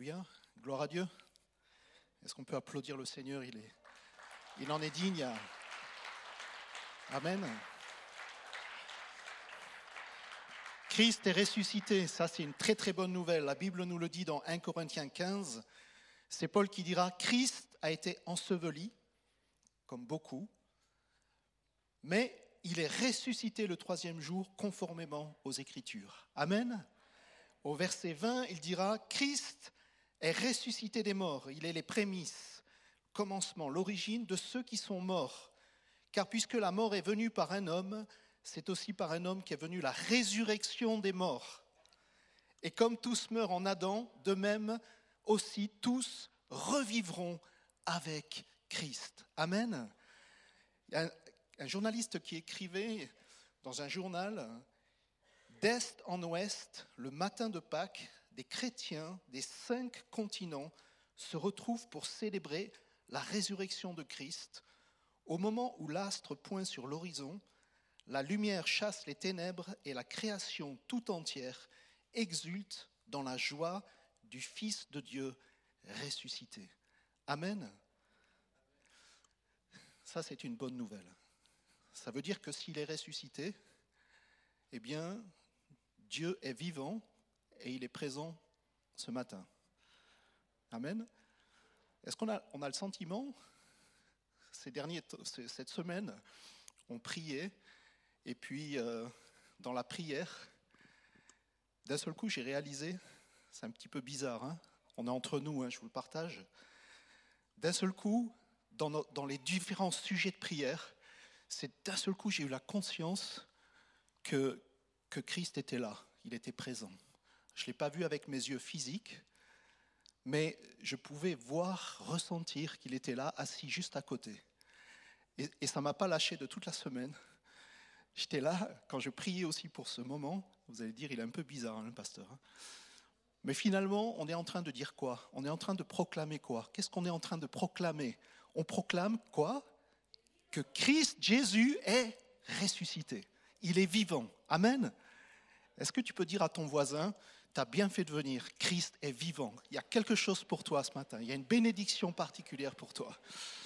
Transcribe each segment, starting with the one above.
Alléluia. Gloire à Dieu. Est-ce qu'on peut applaudir le Seigneur? Il en est digne. Amen. Christ est ressuscité. Ça, c'est une très très bonne nouvelle. La Bible nous le dit dans 1 Corinthiens 15. C'est Paul qui dira « Christ a été enseveli, comme beaucoup, mais il est ressuscité le troisième jour conformément aux Écritures. » Amen. Au verset 20, il dira « Christ est ressuscité des morts. Il est les prémices, le commencement, l'origine de ceux qui sont morts. Car puisque la mort est venue par un homme, c'est aussi par un homme qu'est venue la résurrection des morts. Et comme tous meurent en Adam, de même aussi tous revivront avec Christ. » Amen. Il y a un journaliste qui écrivait dans un journal « D'est en ouest, le matin de Pâques, des chrétiens des 5 continents se retrouvent pour célébrer la résurrection de Christ. Au moment où l'astre pointe sur l'horizon, la lumière chasse les ténèbres et la création tout entière exulte dans la joie du Fils de Dieu ressuscité. » Amen. Ça, c'est une bonne nouvelle. Ça veut dire que s'il est ressuscité, eh bien, Dieu est vivant et il est présent ce matin. Amen. Est-ce qu'on a le sentiment, cette semaine, on priait, et puis dans la prière, d'un seul coup, j'ai réalisé, c'est un petit peu bizarre, hein, on est entre nous, je vous le partage, d'un seul coup, dans les différents sujets de prière, c'est d'un seul coup, j'ai eu la conscience que Christ était là, il était présent. Je ne l'ai pas vu avec mes yeux physiques, mais je pouvais voir, ressentir qu'il était là, assis juste à côté. Et ça ne m'a pas lâché de toute la semaine. J'étais là, quand je priais aussi pour ce moment, vous allez dire, il est un peu bizarre, le pasteur. Mais finalement, on est en train de dire quoi? On est en train de proclamer quoi? Qu'est-ce qu'on est en train de proclamer? On proclame quoi? Que Christ, Jésus, est ressuscité. Il est vivant. Amen. Est-ce que tu peux dire à ton voisin, tu as bien fait de venir, Christ est vivant. Il y a quelque chose pour toi ce matin. Il y a une bénédiction particulière pour toi.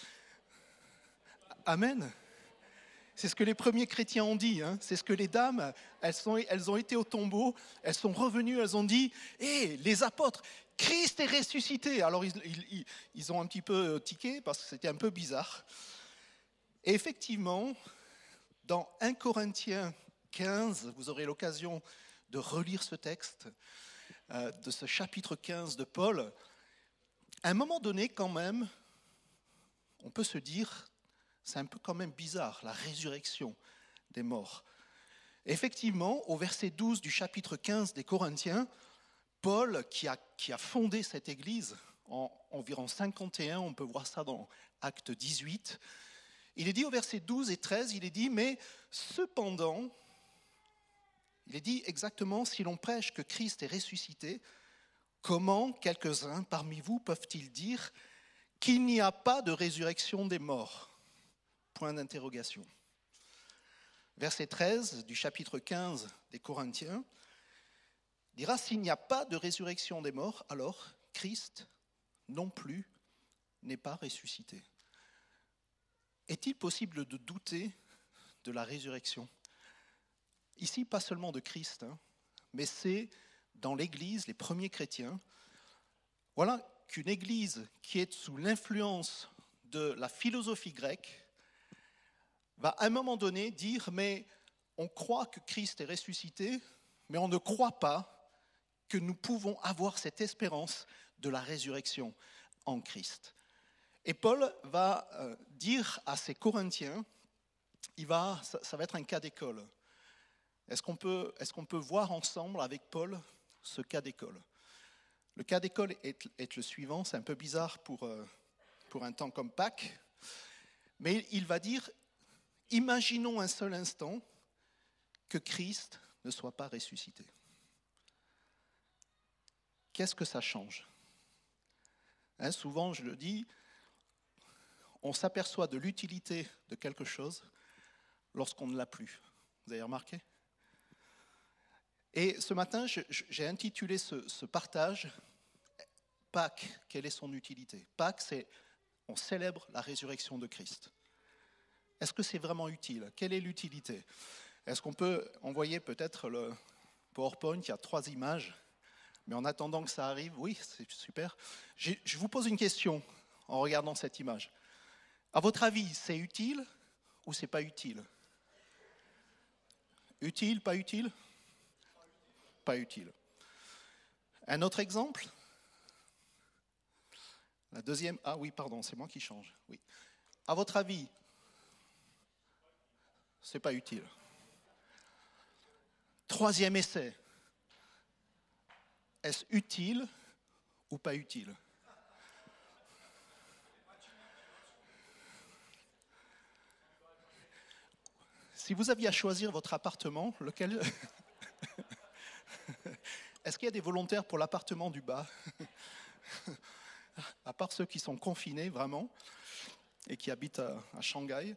Amen. C'est ce que les premiers chrétiens ont dit. C'est ce que les dames, elles ont été au tombeau, elles sont revenues, elles ont dit « Hé, les apôtres, Christ est ressuscité !» Alors ils ont un petit peu tiqué parce que c'était un peu bizarre. Et effectivement, dans 1 Corinthiens 15, vous aurez l'occasion de relire ce texte, de ce chapitre 15 de Paul. À un moment donné, quand même, on peut se dire, c'est un peu quand même bizarre, la résurrection des morts. Effectivement, au verset 12 du chapitre 15 des Corinthiens, Paul, qui a fondé cette église en environ 51, on peut voir ça dans Acte 18, il est dit au verset 12 et 13, il est dit « Mais cependant, il est dit exactement, si l'on prêche que Christ est ressuscité, comment quelques-uns parmi vous peuvent-ils dire qu'il n'y a pas de résurrection des morts ?» Point d'interrogation. Verset 13 du chapitre 15 des Corinthiens dira « S'il n'y a pas de résurrection des morts, alors Christ non plus n'est pas ressuscité. » Est-il possible de douter de la résurrection? Ici, pas seulement de Christ, mais c'est dans l'Église, les premiers chrétiens. Voilà qu'une Église qui est sous l'influence de la philosophie grecque va à un moment donné dire « Mais on croit que Christ est ressuscité, mais on ne croit pas que nous pouvons avoir cette espérance de la résurrection en Christ. » Et Paul va dire à ces Corinthiens, ça va être un cas d'école. Est-ce qu'on peut voir ensemble avec Paul ce cas d'école? Le cas d'école est le suivant, c'est un peu bizarre pour un temps comme Pâques, mais il va dire, imaginons un seul instant que Christ ne soit pas ressuscité. Qu'est-ce que ça change? Souvent, je le dis, on s'aperçoit de l'utilité de quelque chose lorsqu'on ne l'a plus. Vous avez remarqué? Et ce matin, j'ai intitulé ce partage Pâques, quelle est son utilité? Pâques, on célèbre la résurrection de Christ. Est-ce que c'est vraiment utile? Quelle est l'utilité? Est-ce qu'on peut envoyer peut-être le PowerPoint? Il y a 3 images, mais en attendant que ça arrive, oui, c'est super. Je vous pose une question en regardant cette image. À votre avis, c'est utile ou c'est pas utile? Utile, pas utile? Pas utile. Un autre exemple? La deuxième, ah oui, pardon, c'est moi qui change. Oui. À votre avis, c'est pas utile. Troisième essai. Est-ce utile ou pas utile? Si vous aviez à choisir votre appartement, lequel? Est-ce qu'il y a des volontaires pour l'appartement du bas? À part ceux qui sont confinés vraiment et qui habitent à Shanghai.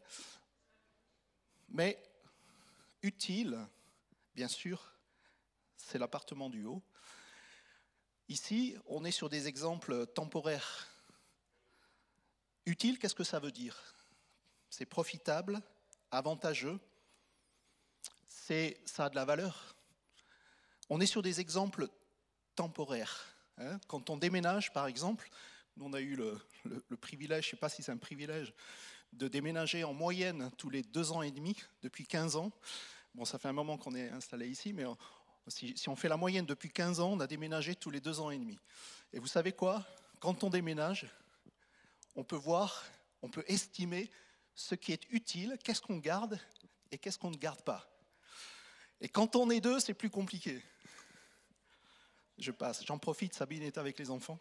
Mais utile, bien sûr, c'est l'appartement du haut. Ici, on est sur des exemples temporaires. Utile, qu'est-ce que ça veut dire? C'est profitable, avantageux, ça a de la valeur. On est sur des exemples temporaires. Quand on déménage, par exemple, nous on a eu le privilège, je ne sais pas si c'est un privilège, de déménager en moyenne tous les 2 ans et demi, depuis 15 ans. Bon, ça fait un moment qu'on est installé ici, mais si on fait la moyenne depuis 15 ans, on a déménagé tous les 2 ans et demi. Et vous savez quoi? Quand on déménage, on peut voir, on peut estimer ce qui est utile, qu'est-ce qu'on garde et qu'est-ce qu'on ne garde pas. Et quand on est 2, c'est plus compliqué. Je passe, j'en profite, Sabine est avec les enfants.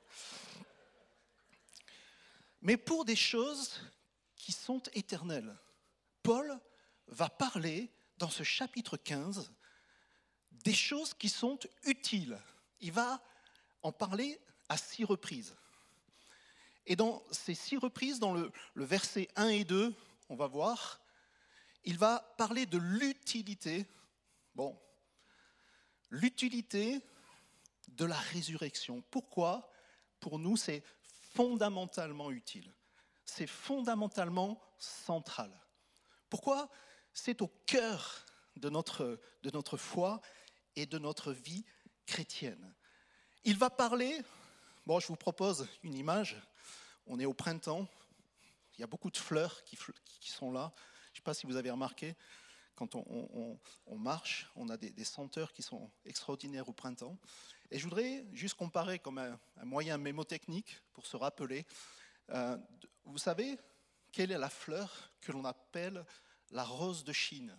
Mais pour des choses qui sont éternelles, Paul va parler dans ce chapitre 15 des choses qui sont utiles. Il va en parler à 6 reprises. Et dans ces 6 reprises, dans le verset 1 et 2, on va voir, il va parler de l'utilité. Bon, l'utilité de la résurrection. Pourquoi? Pour nous, c'est fondamentalement utile. C'est fondamentalement central. Pourquoi? C'est au cœur de notre foi et de notre vie chrétienne. Il va parler, bon, je vous propose une image, on est au printemps, il y a beaucoup de fleurs qui sont là. Je ne sais pas si vous avez remarqué, quand on marche, on a des senteurs qui sont extraordinaires au printemps. Et je voudrais juste comparer comme un moyen mémotechnique pour se rappeler. Vous savez, quelle est la fleur que l'on appelle la rose de Chine?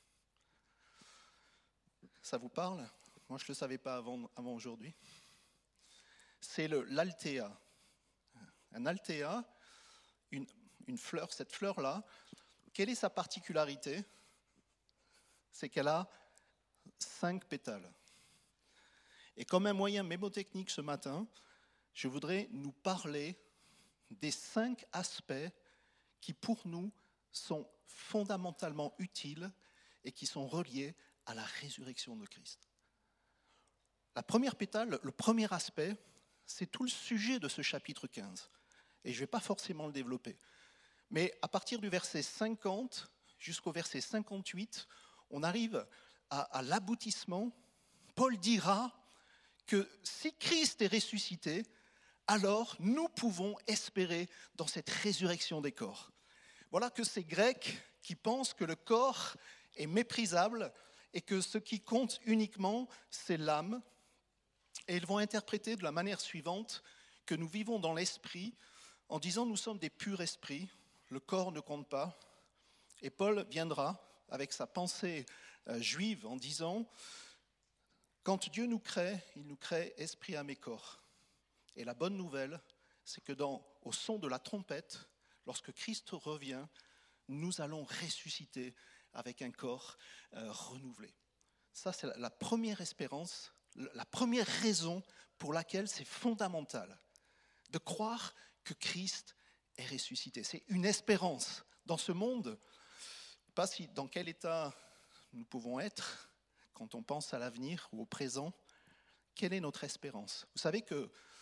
Ça vous parle? Moi, je ne le savais pas avant aujourd'hui. C'est l'althea. Un althéa, une fleur, cette fleur-là, quelle est sa particularité? C'est qu'elle a 5 pétales. Et comme un moyen mémotechnique ce matin, je voudrais nous parler des 5 aspects qui pour nous sont fondamentalement utiles et qui sont reliés à la résurrection de Christ. La première pétale, le premier aspect, c'est tout le sujet de ce chapitre 15. Et je ne vais pas forcément le développer. Mais à partir du verset 50 jusqu'au verset 58, on arrive à l'aboutissement. Paul dira que si Christ est ressuscité, alors nous pouvons espérer dans cette résurrection des corps. Voilà que ces Grecs qui pensent que le corps est méprisable et que ce qui compte uniquement, c'est l'âme. Et ils vont interpréter de la manière suivante que nous vivons dans l'esprit en disant nous sommes des purs esprits, le corps ne compte pas. Et Paul viendra avec sa pensée juive en disant quand Dieu nous crée, il nous crée esprit, âme et corps. Et la bonne nouvelle, c'est que au son de la trompette, lorsque Christ revient, nous allons ressusciter avec un corps renouvelé. Ça, c'est la première espérance, la première raison pour laquelle c'est fondamental de croire que Christ est ressuscité. C'est une espérance dans ce monde. Pas dans quel état nous pouvons être quand on pense à l'avenir ou au présent. Quelle est notre espérance? Vous savez que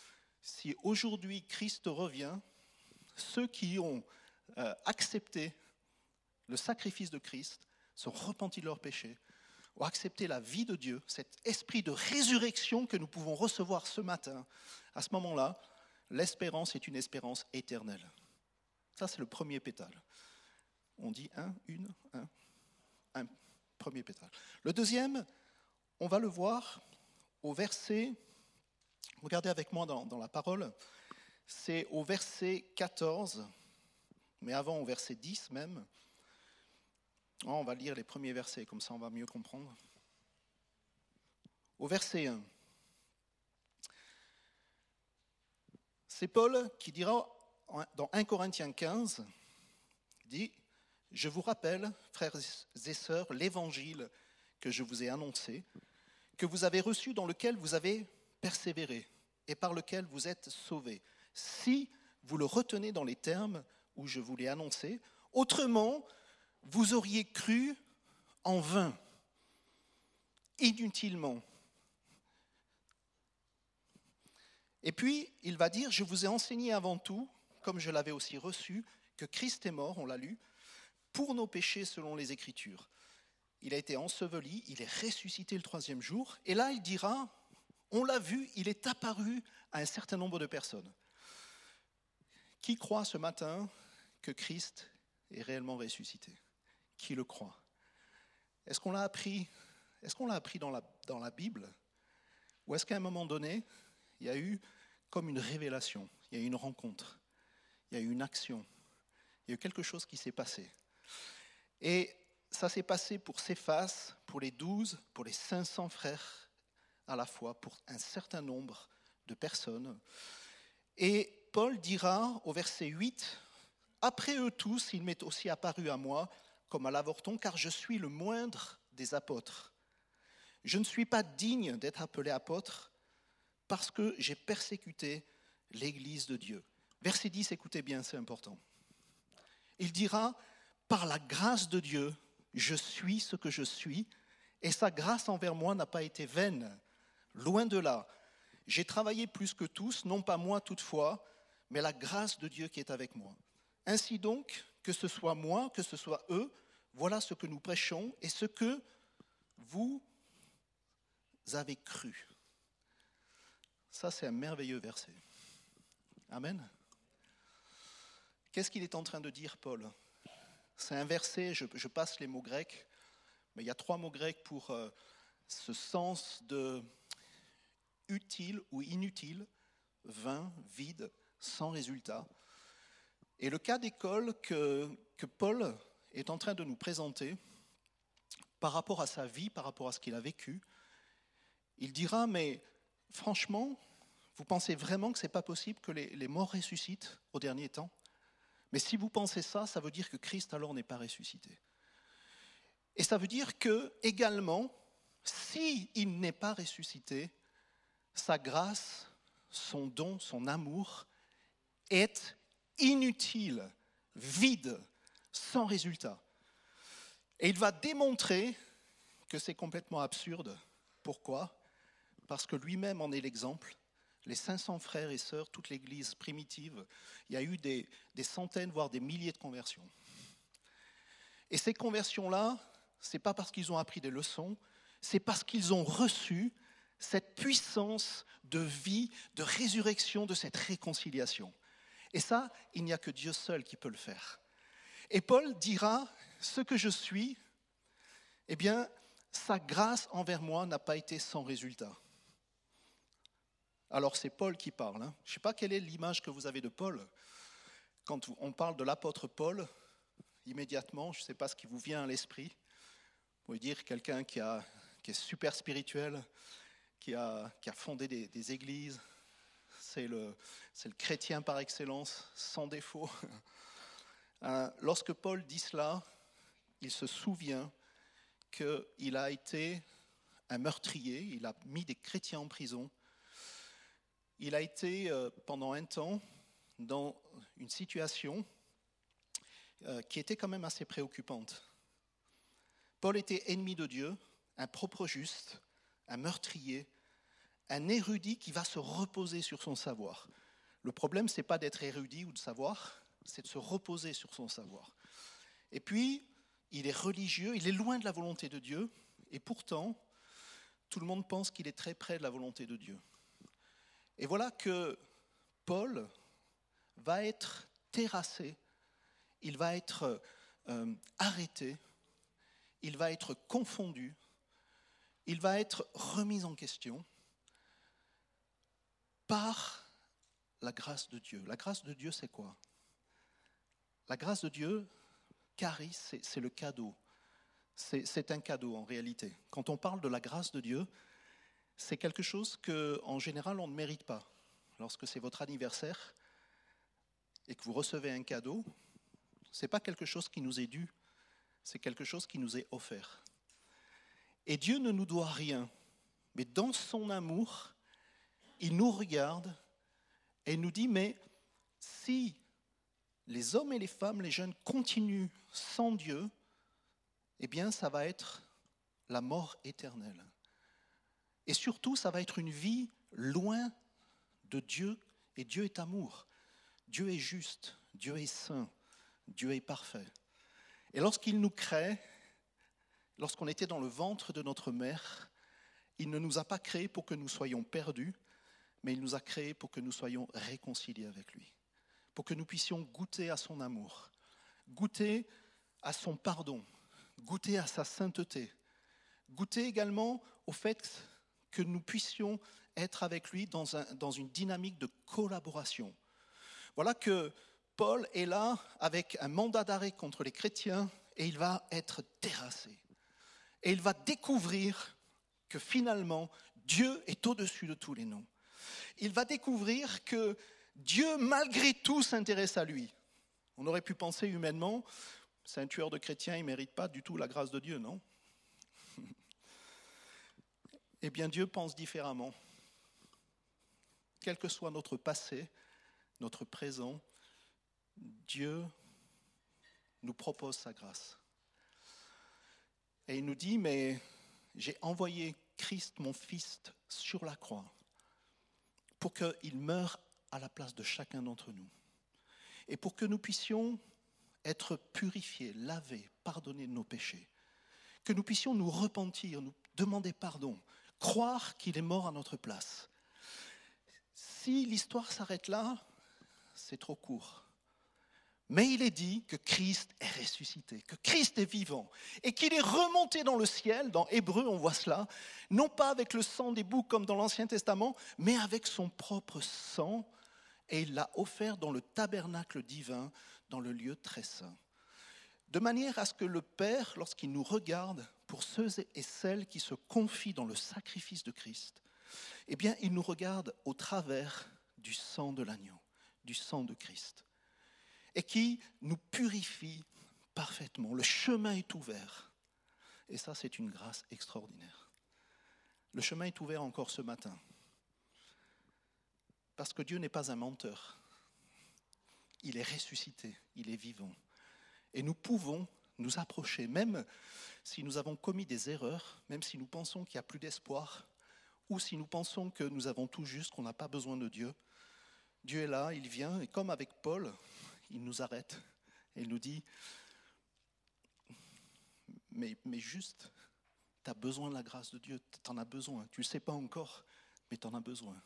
si aujourd'hui Christ revient, ceux qui ont accepté le sacrifice de Christ, sont repentis de leurs péchés, ont accepté la vie de Dieu, cet esprit de résurrection que nous pouvons recevoir ce matin, à ce moment-là, l'espérance est une espérance éternelle. Ça, c'est le premier pétale. On dit un premier pétale. Le deuxième, on va le voir au verset, regardez avec moi dans la parole, c'est au verset 14, mais avant au verset 10 même. On va lire les premiers versets, comme ça on va mieux comprendre. Au verset 1, c'est Paul qui dira dans 1 Corinthiens 15, dit « Je vous rappelle, frères et sœurs, l'évangile que je vous ai annoncé, que vous avez reçu, dans lequel vous avez persévéré et par lequel vous êtes sauvés, si vous le retenez dans les termes où je vous l'ai annoncé, autrement, vous auriez cru en vain, inutilement. » Et puis, il va dire, « Je vous ai enseigné avant tout, comme je l'avais aussi reçu, que Christ est mort, on l'a lu, pour nos péchés selon les Écritures. Il a été enseveli, il est ressuscité le troisième jour. » Et là, il dira, on l'a vu, il est apparu à un certain nombre de personnes. Qui croit ce matin que Christ est réellement ressuscité ? Qui le croit ? Est-ce qu'on l'a appris dans la Bible ? Ou est-ce qu'à un moment donné, il y a eu comme une révélation, il y a eu une rencontre, il y a eu une action, il y a eu quelque chose qui s'est passé. Et ça s'est passé pour Céphas, pour les 12, pour les 500 frères à la fois, pour un certain nombre de personnes. Et Paul dira au verset 8, « Après eux tous, il m'est aussi apparu à moi, comme à l'avorton, car je suis le moindre des apôtres. Je ne suis pas digne d'être appelé apôtre parce que j'ai persécuté l'Église de Dieu. » Verset 10, écoutez bien, c'est important. Il dira, « Par la grâce de Dieu, je suis ce que je suis, et sa grâce envers moi n'a pas été vaine. Loin de là, j'ai travaillé plus que tous, non pas moi toutefois, mais la grâce de Dieu qui est avec moi. Ainsi donc, que ce soit moi, que ce soit eux, voilà ce que nous prêchons et ce que vous avez cru. » Ça, c'est un merveilleux verset. Amen. Qu'est-ce qu'il est en train de dire, Paul ? C'est un verset, je passe les mots grecs, mais il y a 3 mots grecs pour ce sens de utile ou inutile, vain, vide, sans résultat. Et le cas d'école que Paul est en train de nous présenter par rapport à sa vie, par rapport à ce qu'il a vécu, il dira, mais franchement, vous pensez vraiment que ce n'est pas possible que les morts ressuscitent au dernier temps ? Mais si vous pensez ça, ça veut dire que Christ alors n'est pas ressuscité. Et ça veut dire que également, s'il n'est pas ressuscité, sa grâce, son don, son amour est inutile, vide, sans résultat. Et il va démontrer que c'est complètement absurde. Pourquoi ? Parce que lui-même en est l'exemple. Les 500 frères et sœurs, toute l'Église primitive, il y a eu des centaines, voire des milliers de conversions. Et ces conversions-là, ce n'est pas parce qu'ils ont appris des leçons, c'est parce qu'ils ont reçu cette puissance de vie, de résurrection, de cette réconciliation. Et ça, il n'y a que Dieu seul qui peut le faire. Et Paul dira, ce que je suis, eh bien, sa grâce envers moi n'a pas été sans résultat. Alors c'est Paul qui parle. Je ne sais pas quelle est l'image que vous avez de Paul. Quand on parle de l'apôtre Paul, immédiatement, je ne sais pas ce qui vous vient à l'esprit. Vous pouvez dire quelqu'un qui est super spirituel, qui a fondé des églises. C'est le chrétien par excellence, sans défaut. Lorsque Paul dit cela, il se souvient qu'il a été un meurtrier, il a mis des chrétiens en prison. Il a été pendant un temps dans une situation qui était quand même assez préoccupante. Paul était ennemi de Dieu, un propre juste, un meurtrier, un érudit qui va se reposer sur son savoir. Le problème, ce n'est pas d'être érudit ou de savoir, c'est de se reposer sur son savoir. Et puis, il est religieux, il est loin de la volonté de Dieu, et pourtant, tout le monde pense qu'il est très près de la volonté de Dieu. Et voilà que Paul va être terrassé, il va être arrêté, il va être confondu, il va être remis en question par la grâce de Dieu. La grâce de Dieu, c'est quoi? La grâce de Dieu, charis, c'est le cadeau. C'est un cadeau en réalité. Quand on parle de la grâce de Dieu, c'est quelque chose qu'en général on ne mérite pas. Lorsque c'est votre anniversaire et que vous recevez un cadeau, ce n'est pas quelque chose qui nous est dû, c'est quelque chose qui nous est offert. Et Dieu ne nous doit rien, mais dans son amour, il nous regarde et nous dit, mais si les hommes et les femmes, les jeunes continuent sans Dieu, eh bien ça va être la mort éternelle. Et surtout, ça va être une vie loin de Dieu, et Dieu est amour. Dieu est juste, Dieu est saint, Dieu est parfait. Et lorsqu'il nous crée, lorsqu'on était dans le ventre de notre mère, il ne nous a pas créés pour que nous soyons perdus, mais il nous a créés pour que nous soyons réconciliés avec lui, pour que nous puissions goûter à son amour, goûter à son pardon, goûter à sa sainteté, goûter également au fait que nous puissions être avec lui dans une dynamique de collaboration. Voilà que Paul est là avec un mandat d'arrêt contre les chrétiens et il va être terrassé. Et il va découvrir que finalement, Dieu est au-dessus de tous les noms. Il va découvrir que Dieu, malgré tout, s'intéresse à lui. On aurait pu penser humainement, c'est un tueur de chrétiens, il ne mérite pas du tout la grâce de Dieu, non? Eh bien, Dieu pense différemment. Quel que soit notre passé, notre présent, Dieu nous propose sa grâce. Et il nous dit, mais j'ai envoyé Christ, mon Fils, sur la croix pour qu'il meure à la place de chacun d'entre nous. Et pour que nous puissions être purifiés, lavés, pardonnés de nos péchés. Que nous puissions nous repentir, nous demander pardon, croire qu'il est mort à notre place. Si l'histoire s'arrête là, c'est trop court. Mais il est dit que Christ est ressuscité, que Christ est vivant et qu'il est remonté dans le ciel. Dans Hébreux, on voit cela, non pas avec le sang des boucs comme dans l'Ancien Testament, mais avec son propre sang, et il l'a offert dans le tabernacle divin, dans le lieu très saint. De manière à ce que le Père, lorsqu'il nous regarde, pour ceux et celles qui se confient dans le sacrifice de Christ, eh bien, il nous regarde au travers du sang de l'agneau, du sang de Christ, et qui nous purifie parfaitement. Le chemin est ouvert. Et ça, c'est une grâce extraordinaire. Le chemin est ouvert encore ce matin. Parce que Dieu n'est pas un menteur. Il est ressuscité, il est vivant. Et nous pouvons nous approcher, même si nous avons commis des erreurs, même si nous pensons qu'il n'y a plus d'espoir, ou si nous pensons que nous avons tout juste, qu'on n'a pas besoin de Dieu. Dieu est là, il vient, et comme avec Paul, il nous arrête et il nous dit, mais juste, tu as besoin de la grâce de Dieu, tu en as besoin. Tu ne le sais pas encore, mais tu en as besoin.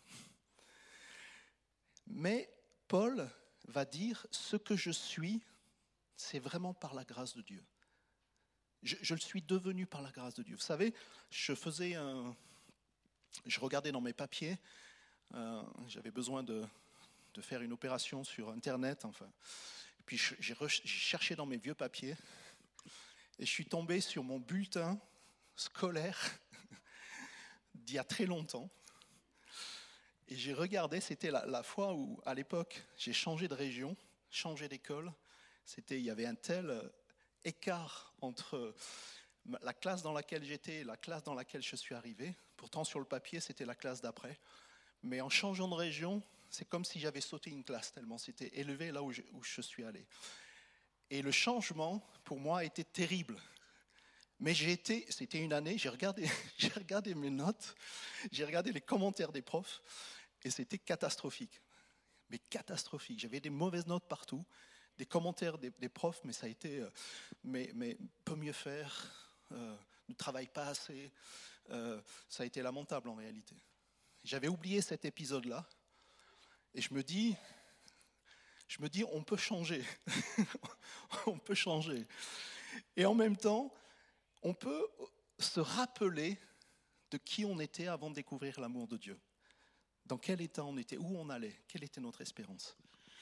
Mais Paul va dire, ce que je suis, c'est vraiment par la grâce de Dieu. Je le suis devenu par la grâce de Dieu. Vous savez, je regardais dans mes papiers, j'avais besoin de faire une opération sur Internet, enfin. Puis j'ai cherché dans mes vieux papiers et je suis tombé sur mon bulletin scolaire d'il y a très longtemps. Et j'ai regardé, c'était la fois où, à l'époque, j'ai changé de région, changé d'école. Il y avait un tel écart entre la classe dans laquelle j'étais et la classe dans laquelle je suis arrivé. Pourtant, sur le papier, c'était la classe d'après. Mais en changeant de région, c'est comme si j'avais sauté une classe, tellement c'était élevé là où je suis allé. Et le changement, pour moi, a été terrible. Mais c'était une année, j'ai regardé, j'ai regardé mes notes, j'ai regardé les commentaires des profs, et c'était catastrophique. Mais catastrophique. J'avais des mauvaises notes partout, des commentaires des profs, mais ça a été, mais peut mieux faire, ne travaille pas assez. Ça a été lamentable en réalité. J'avais oublié cet épisode-là, et je me dis, on peut changer. On peut changer. Et en même temps, on peut se rappeler de qui on était avant de découvrir l'amour de Dieu. Dans quel état on était, où on allait, quelle était notre espérance.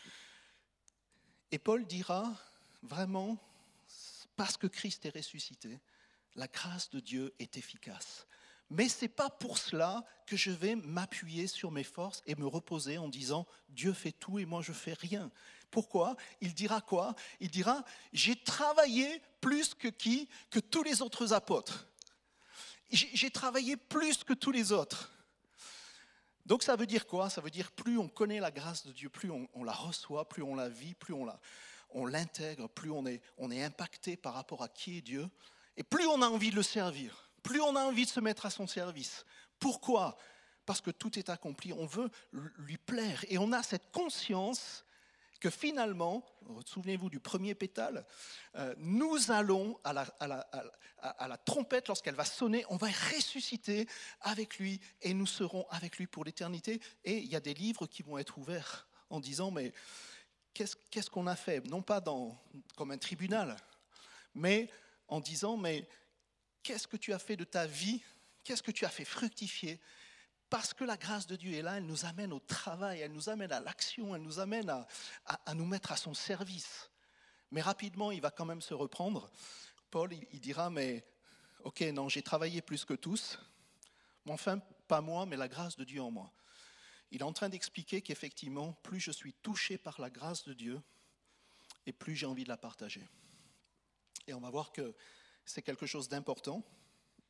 Et Paul dira vraiment, parce que Christ est ressuscité, la grâce de Dieu est efficace. Mais ce n'est pas pour cela que je vais m'appuyer sur mes forces et me reposer en disant « Dieu fait tout et moi je ne fais rien ». Pourquoi ? Il dira quoi ? Il dira « J'ai travaillé plus que tous les autres apôtres. J'ai travaillé plus que tous les autres. » Donc ça veut dire quoi ? Ça veut dire plus on connaît la grâce de Dieu, plus on la reçoit, plus on la vit, plus on l'intègre, plus on est impacté par rapport à qui est Dieu, et plus on a envie de le servir. Plus on a envie de se mettre à son service. Pourquoi ? Parce que tout est accompli, on veut lui plaire. Et on a cette conscience que finalement, souvenez-vous du premier pétale, nous allons à la trompette, lorsqu'elle va sonner, on va ressusciter avec lui et nous serons avec lui pour l'éternité. Et il y a des livres qui vont être ouverts en disant, mais qu'est-ce qu'on a fait ? Non pas comme un tribunal, mais en disant, mais qu'est-ce que tu as fait de ta vie ? Qu'est-ce que tu as fait fructifier ? Parce que la grâce de Dieu est là, elle nous amène au travail, elle nous amène à l'action, elle nous amène à nous mettre à son service. Mais rapidement, il va quand même se reprendre. Paul, il dira, mais ok, non, j'ai travaillé plus que tous, mais enfin, pas moi, mais la grâce de Dieu en moi. Il est en train d'expliquer qu'effectivement, plus je suis touché par la grâce de Dieu, et plus j'ai envie de la partager. Et on va voir que c'est quelque chose d'important. Pourquoi ?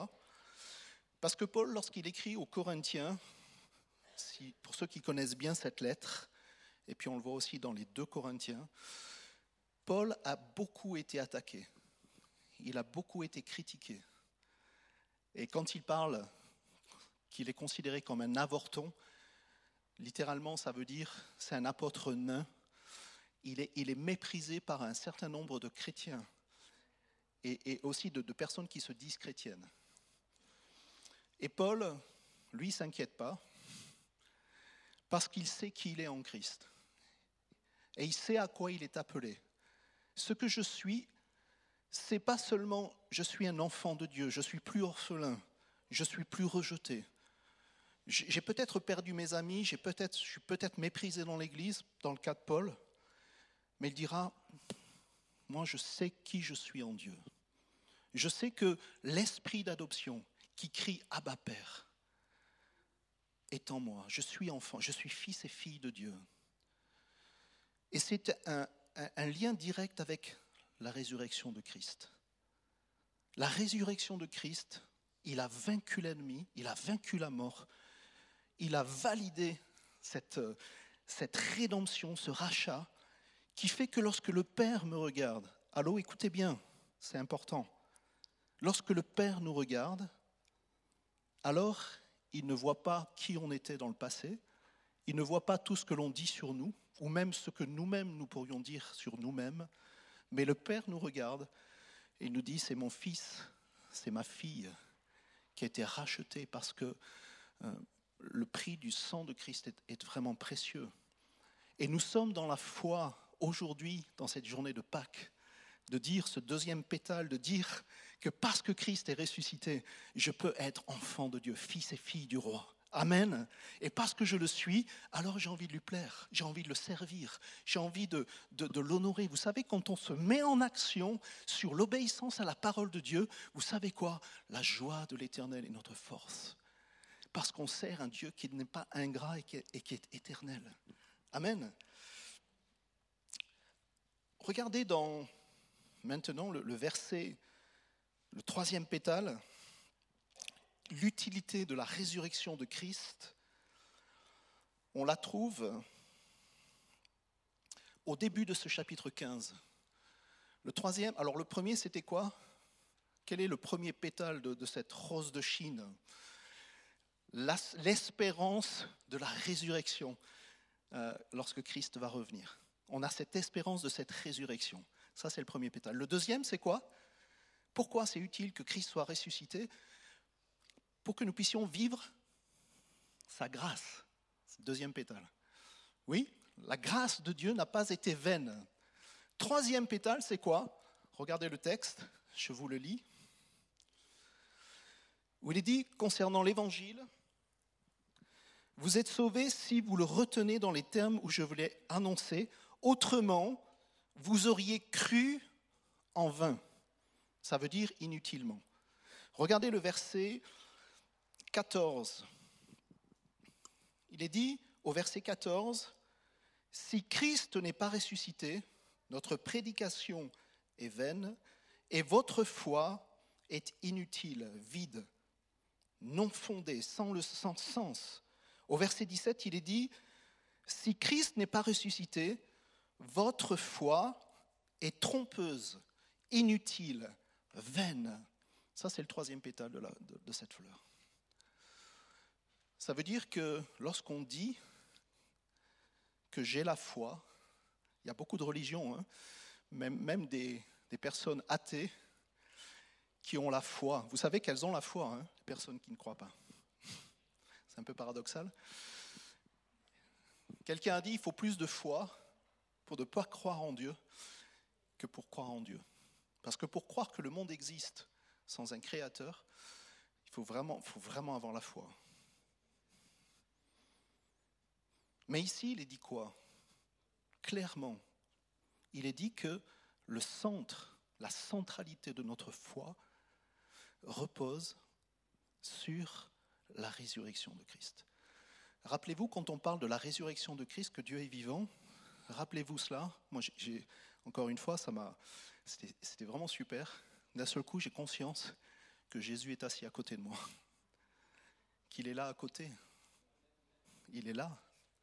Parce que Paul, lorsqu'il écrit aux Corinthiens, pour ceux qui connaissent bien cette lettre, et puis on le voit aussi dans les 2 Corinthiens, Paul a beaucoup été attaqué. Il a beaucoup été critiqué. Et quand il parle qu'il est considéré comme un avorton, littéralement ça veut dire c'est un apôtre nain. Il est méprisé par un certain nombre de chrétiens. Et aussi de personnes qui se disent chrétiennes. Et Paul, lui, ne s'inquiète pas, parce qu'il sait qui il est en Christ. Et il sait à quoi il est appelé. Ce que je suis, c'est pas seulement je suis un enfant de Dieu, je suis plus orphelin, je suis plus rejeté. J'ai peut-être perdu mes amis, je suis peut-être méprisé dans l'église, dans le cas de Paul, mais il dira, moi je sais qui je suis en Dieu. Je sais que l'esprit d'adoption qui crie « Abba Père » est en moi. Je suis enfant, je suis fils et fille de Dieu. Et c'est un lien direct avec la résurrection de Christ. La résurrection de Christ, il a vaincu l'ennemi, il a vaincu la mort, il a validé cette rédemption, ce rachat, qui fait que lorsque le Père me regarde, allô, écoutez bien, c'est important. Lorsque le Père nous regarde, alors il ne voit pas qui on était dans le passé, il ne voit pas tout ce que l'on dit sur nous, ou même ce que nous-mêmes nous pourrions dire sur nous-mêmes, mais le Père nous regarde et il nous dit, c'est mon fils, c'est ma fille qui a été rachetée parce que le prix du sang de Christ est vraiment précieux. Et nous sommes dans la foi aujourd'hui, dans cette journée de Pâques, de dire ce 2e pétale, de dire que parce que Christ est ressuscité, je peux être enfant de Dieu, fils et fille du roi. Amen. Et parce que je le suis, alors j'ai envie de lui plaire, j'ai envie de le servir, j'ai envie de l'honorer. Vous savez, quand on se met en action sur l'obéissance à la parole de Dieu, vous savez quoi ? La joie de l'Éternel est notre force. Parce qu'on sert un Dieu qui n'est pas ingrat et qui est éternel. Amen. Regardez maintenant le verset, le 3e pétale, l'utilité de la résurrection de Christ. On la trouve au début de ce chapitre 15. Le 3e, alors le premier c'était quoi ? quel est le premier pétale de cette rose de Chine? L'espérance de la résurrection lorsque Christ va revenir. On a cette espérance de cette résurrection. Ça, c'est le premier pétale. Le deuxième, c'est quoi? Pourquoi c'est utile que Christ soit ressuscité? Pour que nous puissions vivre sa grâce. C'est le deuxième pétale. Oui, la grâce de Dieu n'a pas été vaine. Troisième pétale, c'est quoi? Regardez le texte, je vous le lis. Où il est dit, concernant l'évangile, vous êtes sauvés si vous le retenez dans les termes où je vous l'ai annoncé. Autrement, vous auriez cru en vain. Ça veut dire inutilement. Regardez le verset 14. Il est dit au verset 14, « Si Christ n'est pas ressuscité, notre prédication est vaine et votre foi est inutile, vide, non fondée, sans sens. » Au verset 17, il est dit, « Si Christ n'est pas ressuscité, votre foi est trompeuse, inutile, vaine. » Ça, c'est le troisième pétale de cette fleur. Ça veut dire que lorsqu'on dit que j'ai la foi, il y a beaucoup de religions, hein, même des personnes athées qui ont la foi. Vous savez qu'elles ont la foi, hein, les personnes qui ne croient pas. C'est un peu paradoxal. Quelqu'un a dit qu'il faut plus de foi pour ne pas croire en Dieu que pour croire en Dieu. Parce que pour croire que le monde existe sans un créateur, il faut vraiment avoir la foi. Mais ici, il est dit quoi? Clairement, il est dit que le centre, la centralité de notre foi repose sur la résurrection de Christ. Rappelez-vous, quand on parle de la résurrection de Christ, que Dieu est vivant, rappelez-vous cela. Moi, encore une fois, c'était vraiment super. D'un seul coup, j'ai conscience que Jésus est assis à côté de moi, qu'il est là à côté. Il est là.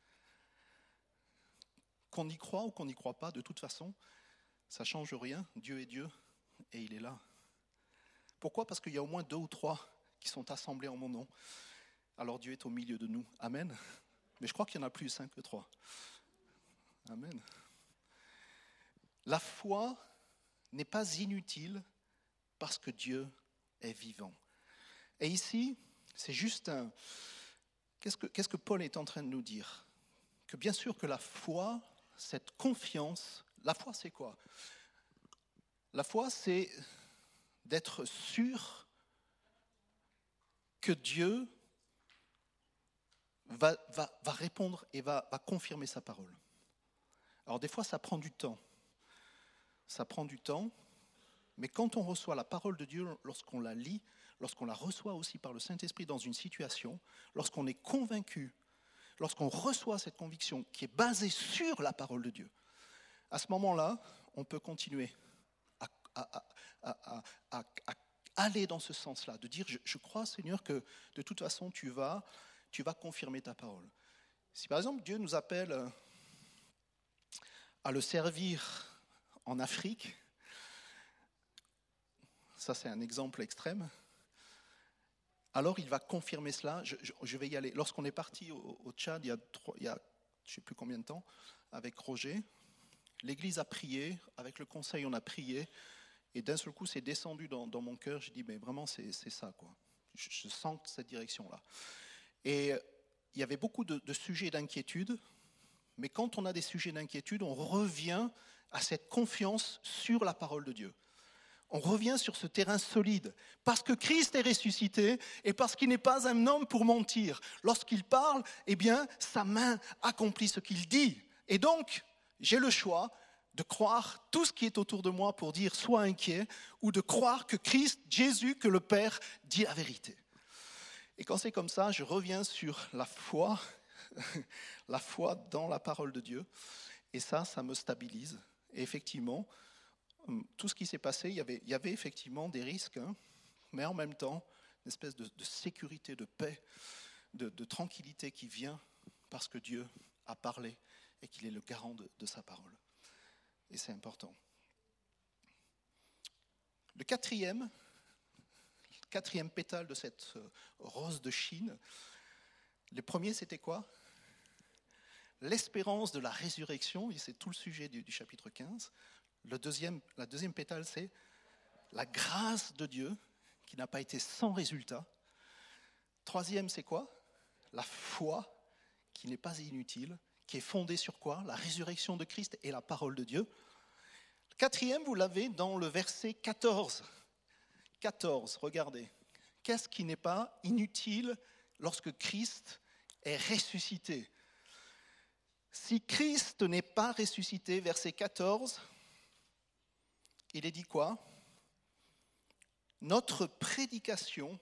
Qu'on y croit ou qu'on n'y croit pas, de toute façon, ça ne change rien. Dieu est Dieu et il est là. Pourquoi? Parce qu'il y a au moins 2 ou 3 qui sont assemblés en mon nom. Alors Dieu est au milieu de nous. Amen. Mais je crois qu'il y en a plus que 3. Amen. La foi n'est pas inutile parce que Dieu est vivant. Et ici, c'est juste un... Qu'est-ce que Paul est en train de nous dire? Que bien sûr que la foi, cette confiance, la foi c'est quoi? La foi c'est d'être sûr que Dieu va répondre et va confirmer sa parole. Alors des fois ça prend du temps. Ça prend du temps, mais quand on reçoit la parole de Dieu, lorsqu'on la lit, lorsqu'on la reçoit aussi par le Saint-Esprit dans une situation, lorsqu'on est convaincu, lorsqu'on reçoit cette conviction qui est basée sur la parole de Dieu, à ce moment-là, on peut continuer à aller dans ce sens-là, de dire je crois Seigneur que de toute façon tu vas confirmer ta parole. Si par exemple Dieu nous appelle à le servir en Afrique, ça c'est un exemple extrême, alors il va confirmer cela, je vais y aller. Lorsqu'on est parti au Tchad, il y a je ne sais plus combien de temps, avec Roger, l'église a prié, avec le conseil on a prié, et d'un seul coup c'est descendu dans mon cœur, j'ai dit mais vraiment c'est ça quoi. Je sens cette direction-là. Et il y avait beaucoup de sujets d'inquiétude, mais quand on a des sujets d'inquiétude, on revient à cette confiance sur la parole de Dieu. On revient sur ce terrain solide, parce que Christ est ressuscité et parce qu'il n'est pas un homme pour mentir. Lorsqu'il parle, eh bien, sa main accomplit ce qu'il dit. Et donc, j'ai le choix de croire tout ce qui est autour de moi pour dire « sois inquiet » ou de croire que Christ, Jésus, que le Père dit la vérité. Et quand c'est comme ça, je reviens sur la foi dans la parole de Dieu. Et ça me stabilise. Et effectivement, tout ce qui s'est passé, il y avait effectivement des risques, hein, mais en même temps, une espèce de sécurité, de paix, de tranquillité qui vient parce que Dieu a parlé et qu'il est le garant de sa parole. Et c'est important. Le quatrième 4e pétale de cette rose de Chine. Les premiers, c'était quoi? L'espérance de la résurrection, et c'est tout le sujet du chapitre 15. La deuxième pétale, c'est la grâce de Dieu, qui n'a pas été sans résultat. Troisième, c'est quoi? La foi, qui n'est pas inutile, qui est fondée sur quoi? La résurrection de Christ et la parole de Dieu. Quatrième, vous l'avez dans le verset 14. 14, regardez. Qu'est-ce qui n'est pas inutile lorsque Christ est ressuscité? Si Christ n'est pas ressuscité, verset 14, il est dit quoi? Notre prédication,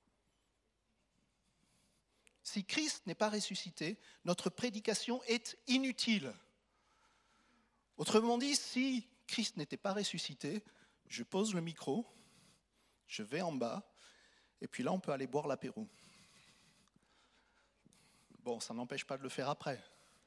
si Christ n'est pas ressuscité, notre prédication est inutile. Autrement dit, si Christ n'était pas ressuscité, je pose le micro, je vais en bas, et puis là on peut aller boire l'apéro. Bon, ça n'empêche pas de le faire après.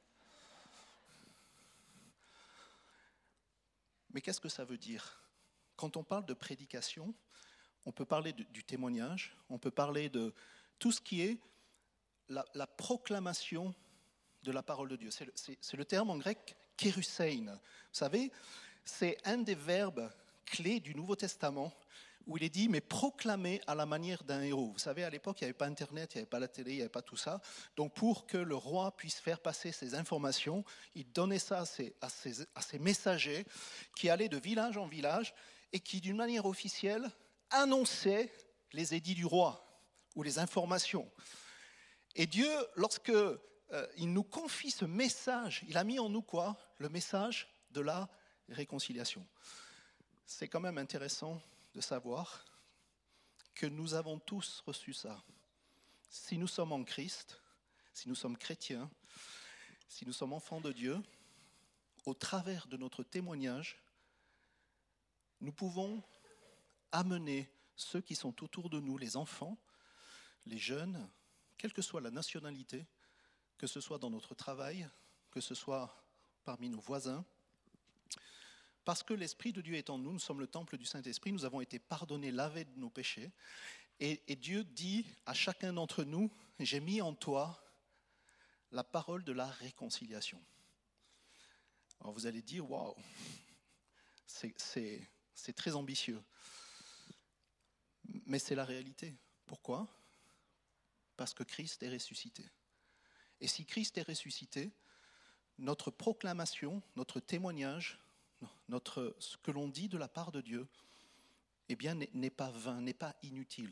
Mais qu'est-ce que ça veut dire? Quand on parle de prédication, on peut parler du témoignage, on peut parler de tout ce qui est la proclamation de la parole de Dieu. C'est le terme en grec kérusein. Vous savez, c'est un des verbes clés du Nouveau Testament où il est dit, mais proclamer à la manière d'un héros. Vous savez, à l'époque, il n'y avait pas Internet, il n'y avait pas la télé, il n'y avait pas tout ça. Donc pour que le roi puisse faire passer ses informations, il donnait ça à ses messagers qui allaient de village en village et qui, d'une manière officielle, annonçaient les édits du roi ou les informations. Et Dieu, lorsque il nous confie ce message, il a mis en nous quoi? Le message de la réconciliation. C'est quand même intéressant de savoir que nous avons tous reçu ça. Si nous sommes en Christ, si nous sommes chrétiens, si nous sommes enfants de Dieu, au travers de notre témoignage, nous pouvons amener ceux qui sont autour de nous, les enfants, les jeunes, quelle que soit la nationalité, que ce soit dans notre travail, que ce soit parmi nos voisins. Parce que l'Esprit de Dieu est en nous, nous sommes le temple du Saint-Esprit, nous avons été pardonnés, lavés de nos péchés. Et Dieu dit à chacun d'entre nous, j'ai mis en toi la parole de la réconciliation. Alors vous allez dire, waouh, c'est très ambitieux. Mais c'est la réalité. Pourquoi? Parce que Christ est ressuscité. Et si Christ est ressuscité, notre proclamation, notre témoignage, ce que l'on dit de la part de Dieu, eh bien, n'est pas vain, n'est pas inutile.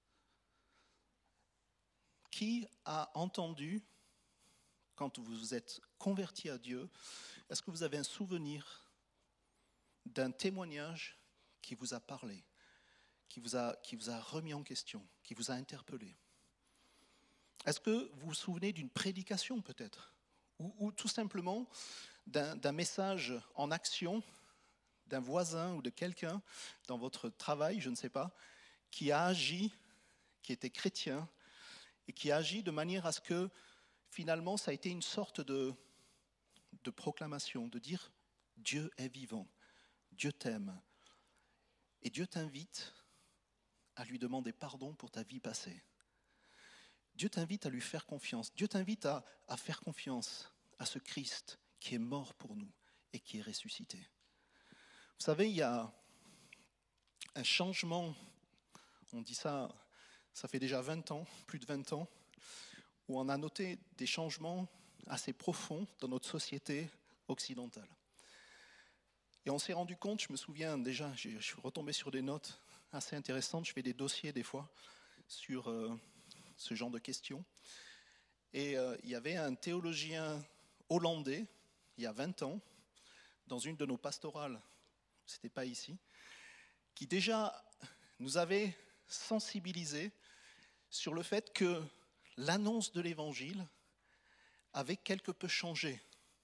Qui a entendu, quand vous vous êtes converti à Dieu, est-ce que vous avez un souvenir d'un témoignage qui vous a parlé, qui vous a remis en question, qui vous a interpellé? Est-ce que vous vous souvenez d'une prédication peut-être, ou tout simplement d'un message en action d'un voisin ou de quelqu'un dans votre travail, je ne sais pas, qui a agi, qui était chrétien, et qui a agi de manière à ce que finalement ça a été une sorte de proclamation, de dire Dieu est vivant, Dieu t'aime, et Dieu t'invite à lui demander pardon pour ta vie passée. Dieu t'invite à lui faire confiance, Dieu t'invite à faire confiance à ce Christ qui est mort pour nous et qui est ressuscité. Vous savez, il y a un changement, on dit ça, ça fait déjà 20 ans, plus de 20 ans, où on a noté des changements assez profonds dans notre société occidentale. Et on s'est rendu compte, je me souviens déjà, je suis retombé sur des notes assez intéressantes, je fais des dossiers des fois sur ce genre de questions. Et il y avait un théologien hollandais, il y a 20 ans, dans une de nos pastorales, c'était pas ici, qui déjà nous avait sensibilisés sur le fait que l'annonce de l'Évangile avait quelque peu changé.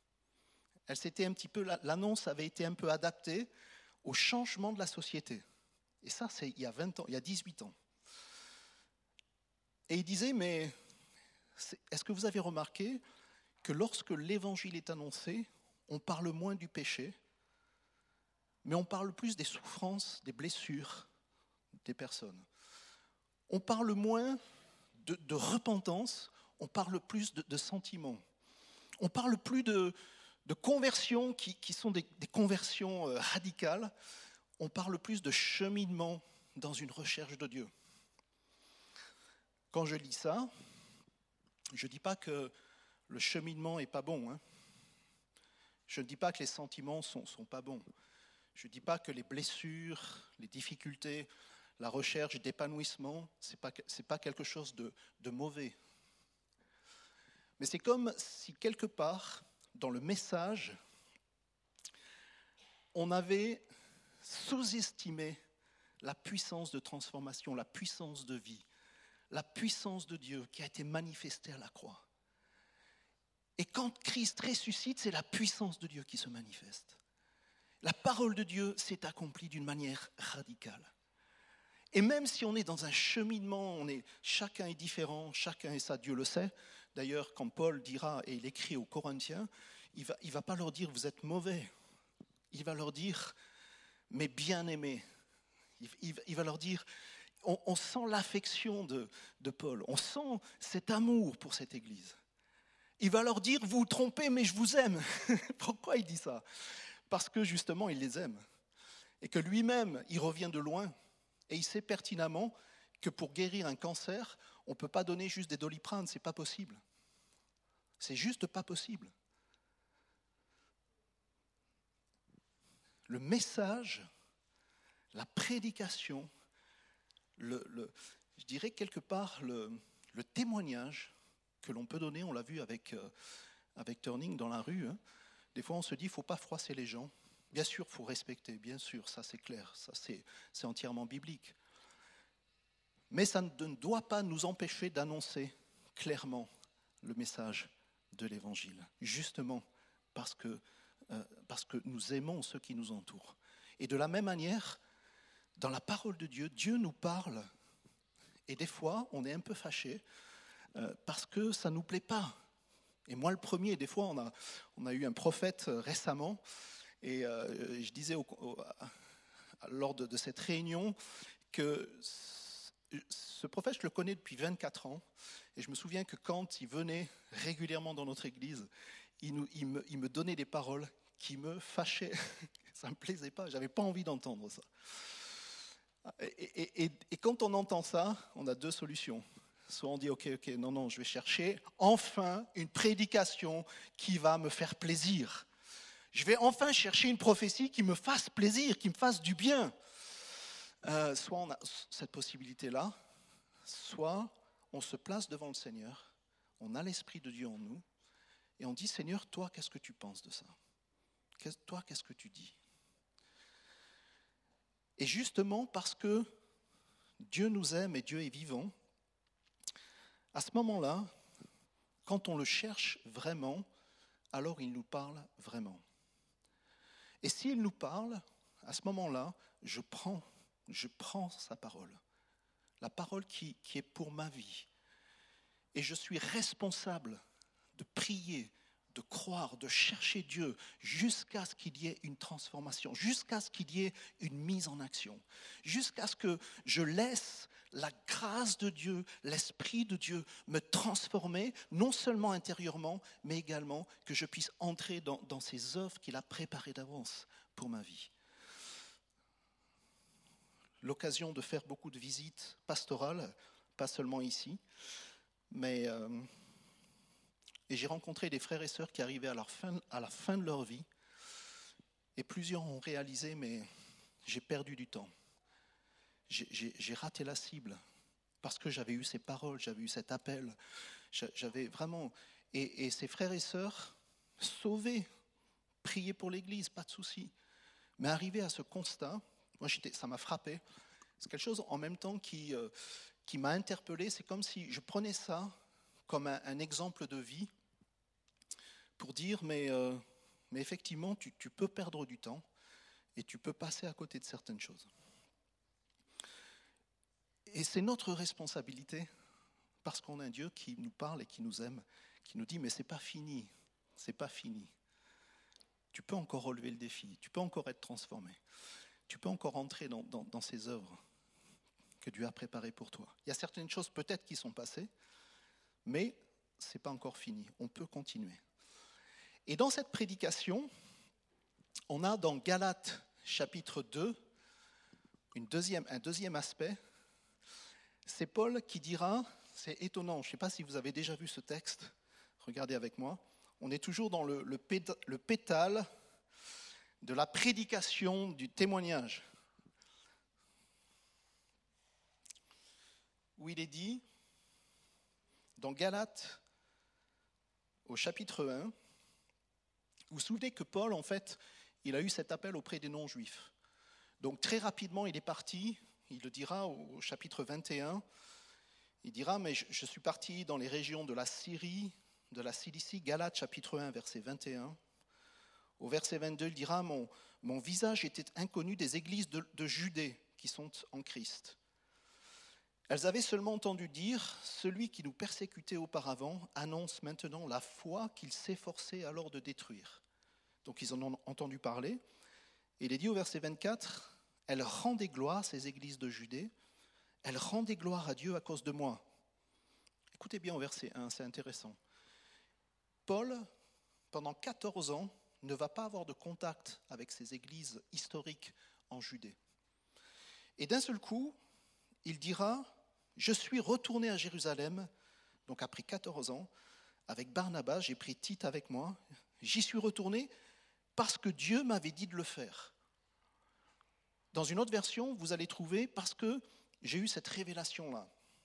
L'annonce avait été un peu adaptée au changement de la société. Et ça, c'est il y a 20 ans, il y a 18 ans. Et il disait, mais est-ce que vous avez remarqué que lorsque l'Évangile est annoncé, on parle moins du péché, mais on parle plus des souffrances, des blessures des personnes. On parle moins de repentance, on parle plus de sentiments. On parle plus de conversions qui sont des conversions radicales, on parle plus de cheminement dans une recherche de Dieu. Quand je lis ça, je ne dis pas que le cheminement n'est pas bon. Je ne dis pas que les sentiments sont pas bons. Je ne dis pas que les blessures, les difficultés, la recherche d'épanouissement, ce n'est pas quelque chose de mauvais. Mais c'est comme si quelque part, dans le message, on avait sous-estimé la puissance de transformation, la puissance de vie, la puissance de Dieu qui a été manifestée à la croix. Et quand Christ ressuscite, c'est la puissance de Dieu qui se manifeste. La parole de Dieu s'est accomplie d'une manière radicale. Et même si on est dans un cheminement, chacun est différent, chacun est ça, Dieu le sait. D'ailleurs, quand Paul dira, et il écrit aux Corinthiens, il va pas leur dire « vous êtes mauvais ». Il va leur dire « mes bien-aimés ». Il va leur dire, on sent l'affection de Paul, on sent cet amour pour cette Église. Il va leur dire « vous vous trompez, mais je vous aime ». Pourquoi il dit ça ? Parce que justement, il les aime. Et que lui-même, il revient de loin. Et il sait pertinemment que pour guérir un cancer, on ne peut pas donner juste des Doliprane, ce n'est pas possible. C'est juste pas possible. Le message, la prédication, je dirais quelque part le témoignage que l'on peut donner, on l'a vu avec Turning dans la rue. Des fois on se dit, il ne faut pas froisser les gens. Bien sûr, il faut respecter, bien sûr, ça c'est clair, ça c'est entièrement biblique. Mais ça ne doit pas nous empêcher d'annoncer clairement le message de l'Évangile, justement parce que nous aimons ceux qui nous entourent. Et de la même manière, dans la parole de Dieu, Dieu nous parle, et des fois on est un peu fâché parce que ça ne nous plaît pas. Et moi le premier, des fois on a eu un prophète récemment, et je disais lors de cette réunion que ce prophète, je le connais depuis 24 ans, et je me souviens que quand il venait régulièrement dans notre église, il me donnait des paroles qui me fâchaient. Ça ne me plaisait pas, je n'avais pas envie d'entendre ça. Et quand on entend ça, on a deux solutions. Soit on dit, ok, non, je vais chercher enfin une prédication qui va me faire plaisir. Je vais enfin chercher une prophétie qui me fasse plaisir, qui me fasse du bien. Soit on a cette possibilité-là, soit on se place devant le Seigneur, on a l'Esprit de Dieu en nous, et on dit, Seigneur, toi, qu'est-ce que tu penses de ça ? Toi, qu'est-ce que tu dis ? Et justement, parce que Dieu nous aime et Dieu est vivant, à ce moment-là, quand on le cherche vraiment, alors il nous parle vraiment. Et s'il nous parle, à ce moment-là, je prends sa parole, la parole qui est pour ma vie. Et je suis responsable de prier, de croire, de chercher Dieu jusqu'à ce qu'il y ait une transformation, jusqu'à ce qu'il y ait une mise en action, jusqu'à ce que je laisse la grâce de Dieu, l'Esprit de Dieu me transformer, non seulement intérieurement, mais également que je puisse entrer dans ces œuvres qu'il a préparées d'avance pour ma vie. L'occasion de faire beaucoup de visites pastorales, pas seulement ici, mais et j'ai rencontré des frères et sœurs qui arrivaient à la fin de leur vie, et plusieurs ont réalisé, mais j'ai perdu du temps. J'ai raté la cible, parce que j'avais eu ces paroles, j'avais eu cet appel, j'avais vraiment... Et ces frères et sœurs, sauvés, prier pour l'Église, pas de souci. Mais arrivé à ce constat, moi ça m'a frappé, c'est quelque chose en même temps qui m'a interpellé, c'est comme si je prenais ça comme un exemple de vie, pour dire, mais effectivement, tu peux perdre du temps et tu peux passer à côté de certaines choses. Et c'est notre responsabilité, parce qu'on a un Dieu qui nous parle et qui nous aime, qui nous dit, mais c'est pas fini. Tu peux encore relever le défi, tu peux encore être transformé, tu peux encore entrer dans ces œuvres. que Dieu a préparé pour toi. Il y a certaines choses peut-être qui sont passées, mais ce n'est pas encore fini. On peut continuer. Et dans cette prédication, on a dans Galates chapitre 2 un deuxième aspect. C'est Paul qui dira, c'est étonnant, je ne sais pas si vous avez déjà vu ce texte, regardez avec moi, on est toujours dans le pétale de la prédication, du témoignage, où il est dit, dans Galates, au chapitre 1, vous vous souvenez que Paul, en fait, il a eu cet appel auprès des non-juifs. Donc très rapidement, il est parti, il le dira au chapitre 21, il dira, mais je suis parti dans les régions de la Syrie, de la Cilicie, Galates chapitre 1, verset 21. Au verset 22, il dira, mon visage était inconnu des églises de Judée qui sont en Christ. Elles avaient seulement entendu dire, celui qui nous persécutait auparavant annonce maintenant la foi qu'il s'efforçait alors de détruire. Donc ils en ont entendu parler. Et il est dit au verset 24, elles rendaient gloire, ces églises de Judée, elles rendaient gloire à Dieu à cause de moi. Écoutez bien au verset 1, c'est intéressant. Paul, pendant 14 ans, ne va pas avoir de contact avec ces églises historiques en Judée. Et d'un seul coup, il dira, je suis retourné à Jérusalem, donc après 14 ans, avec Barnabas, j'ai pris Tite avec moi, j'y suis retourné parce que Dieu m'avait dit de le faire. Dans une autre version, vous allez trouver parce que j'ai eu cette révélation-là.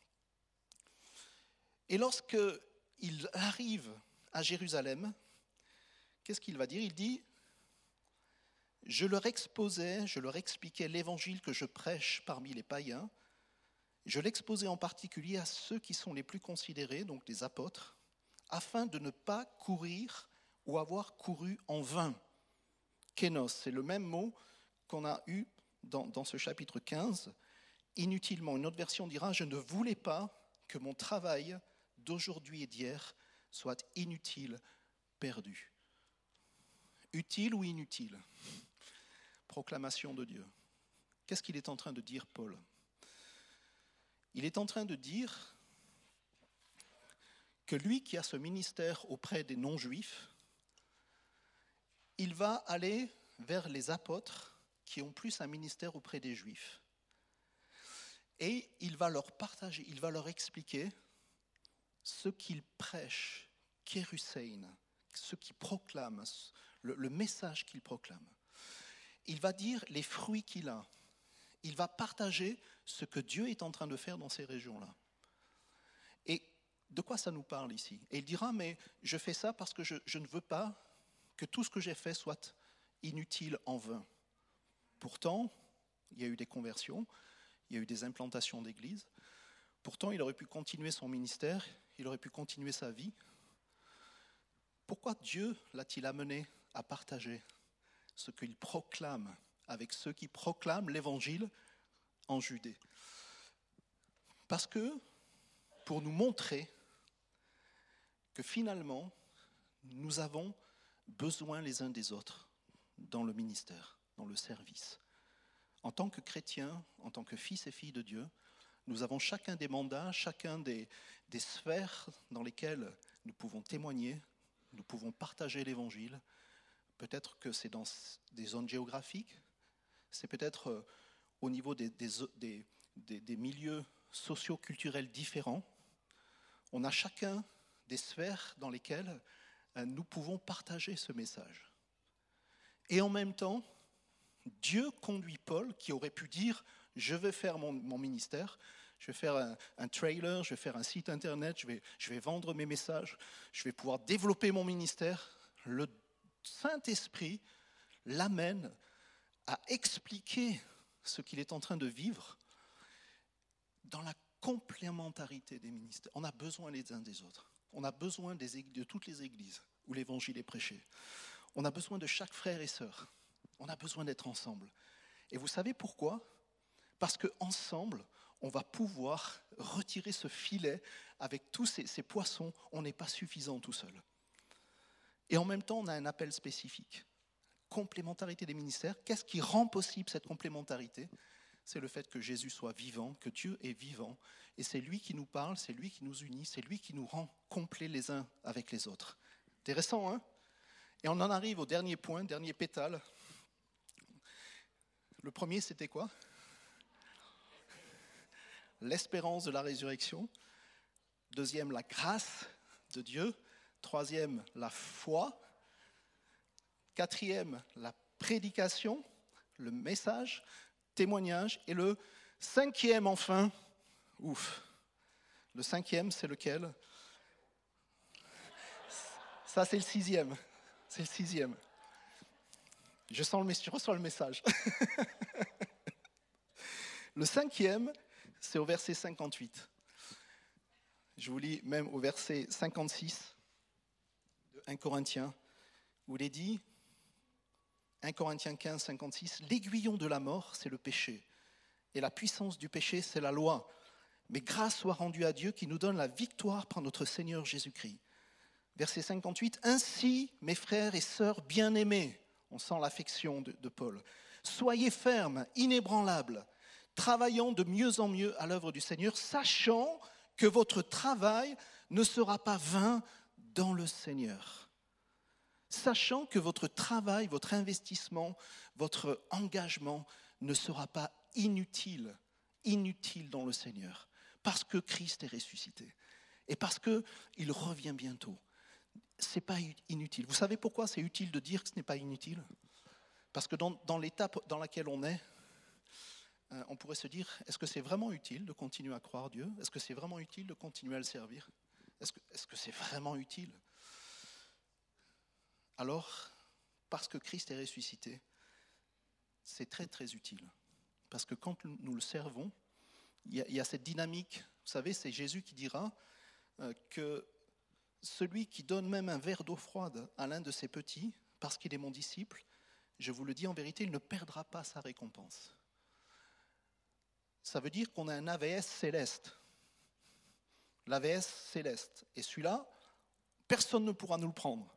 Et lorsqu'il arrive à Jérusalem, qu'est-ce qu'il va dire ? Il dit, je leur expliquais l'évangile que je prêche parmi les païens. Je l'exposais en particulier à ceux qui sont les plus considérés, donc les apôtres, afin de ne pas courir ou avoir couru en vain. Kénos, c'est le même mot qu'on a eu dans ce chapitre 15, inutilement. Une autre version dira, je ne voulais pas que mon travail d'aujourd'hui et d'hier soit inutile, perdu. Utile ou inutile ? Proclamation de Dieu. Qu'est-ce qu'il est en train de dire, Paul ? Il est en train de dire que lui qui a ce ministère auprès des non-juifs, il va aller vers les apôtres qui ont plus un ministère auprès des juifs. Et il va leur partager, il va leur expliquer ce qu'il prêche, Kérusein, ce qu'il proclame, le message qu'il proclame. Il va dire les fruits qu'il a. Il va partager ce que Dieu est en train de faire dans ces régions-là. Et de quoi ça nous parle ici ? Et il dira, mais je fais ça parce que je ne veux pas que tout ce que j'ai fait soit inutile en vain. Pourtant, il y a eu des conversions, il y a eu des implantations d'églises. Pourtant, il aurait pu continuer son ministère, il aurait pu continuer sa vie. Pourquoi Dieu l'a-t-il amené à partager ce qu'il proclame avec ceux qui proclament l'évangile en Judée ? Parce que, pour nous montrer que finalement, nous avons besoin les uns des autres dans le ministère, dans le service. En tant que chrétiens, en tant que fils et filles de Dieu, nous avons chacun des mandats, chacun des sphères dans lesquelles nous pouvons témoigner, nous pouvons partager l'évangile. Peut-être que c'est dans des zones géographiques, c'est peut-être au niveau des milieux socio-culturels différents. On a chacun des sphères dans lesquelles nous pouvons partager ce message. Et en même temps, Dieu conduit Paul, qui aurait pu dire « je vais faire mon ministère, je vais faire un trailer, je vais faire un site internet, je vais vendre mes messages, je vais pouvoir développer mon ministère ». Le Saint-Esprit l'amène à expliquer ce qu'il est en train de vivre dans la complémentarité des ministères. On a besoin les uns des autres. On a besoin de toutes les églises où l'évangile est prêché. On a besoin de chaque frère et sœur. On a besoin d'être ensemble. Et vous savez pourquoi ? Parce qu'ensemble, on va pouvoir retirer ce filet avec tous ces poissons. On n'est pas suffisant tout seul. Et en même temps, on a un appel spécifique. Complémentarité des ministères. Qu'est-ce qui rend possible cette complémentarité ? c'est le fait que Jésus soit vivant, que Dieu est vivant. Et c'est lui qui nous parle, c'est lui qui nous unit, c'est lui qui nous rend complets les uns avec les autres. Intéressant, hein? Et on en arrive au dernier point, dernier pétale. Le premier, c'était quoi? L'espérance de la résurrection. Deuxième, la grâce de Dieu. Troisième, la foi. Quatrième, la prédication, le message, témoignage. Et le cinquième, enfin, le cinquième, c'est lequel? Ça, c'est le sixième. C'est le sixième. Je reçois le message. Le cinquième, c'est au verset 58. Je vous lis même au verset 56 de 1 Corinthiens, où il est dit, 1 Corinthiens 15, 56, « L'aiguillon de la mort, c'est le péché, et la puissance du péché, c'est la loi. Mais grâce soit rendue à Dieu qui nous donne la victoire par notre Seigneur Jésus-Christ. » Verset 58, « Ainsi, mes frères et sœurs bien-aimés, » on sent l'affection de Paul, « soyez fermes, inébranlables, travaillant de mieux en mieux à l'œuvre du Seigneur, sachant que votre travail ne sera pas vain dans le Seigneur. » Sachant que votre travail, votre investissement, votre engagement ne sera pas inutile dans le Seigneur, parce que Christ est ressuscité et parce qu'il revient bientôt. Ce n'est pas inutile. Vous savez pourquoi c'est utile de dire que ce n'est pas inutile? Parce que dans l'étape dans laquelle on est, on pourrait se dire, est-ce que c'est vraiment utile de continuer à croire Dieu? Est-ce que c'est vraiment utile de continuer à le servir? Est-ce que c'est vraiment utile? Alors, parce que Christ est ressuscité, c'est très très utile. Parce que quand nous le servons, il y a cette dynamique. Vous savez, c'est Jésus qui dira que celui qui donne même un verre d'eau froide à l'un de ses petits, parce qu'il est mon disciple, je vous le dis en vérité, il ne perdra pas sa récompense. Ça veut dire qu'on a un AVS céleste. L'AVS céleste. Et celui-là, personne ne pourra nous le prendre.